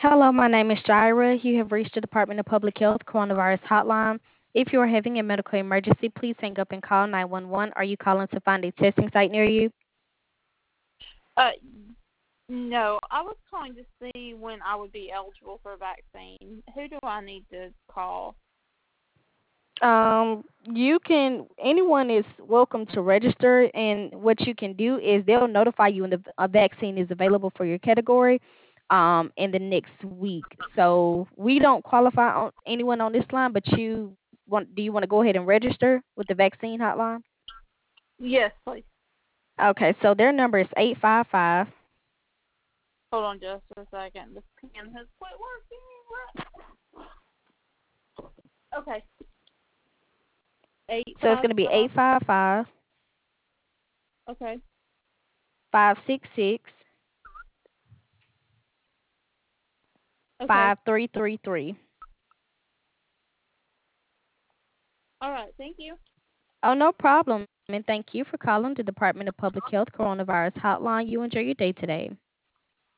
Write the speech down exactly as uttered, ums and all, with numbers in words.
Hello, my name is Jaira. You have reached the Department of Public Health Coronavirus Hotline. If you are having a medical emergency, please hang up and call nine one one. Are you calling to find a testing site near you? Uh, no, I was calling to see when I would be eligible for a vaccine. Who do I need to call? Um, you can, anyone is welcome to register, and what you can do is they'll notify you when the a vaccine is available for your category um, in the next week. So we don't qualify on anyone on this line, but you want, do you want to go ahead and register with the vaccine hotline? Yes, please. Okay, so their number is eight five five. Hold on just a second. The pen has quit working. Okay. Eight So it's five going to be five. eight five five Okay. five six six Okay. five three three three. All right. Thank you. Oh, no problem. And thank you for calling the Department of Public Health Coronavirus Hotline. You enjoy your day today.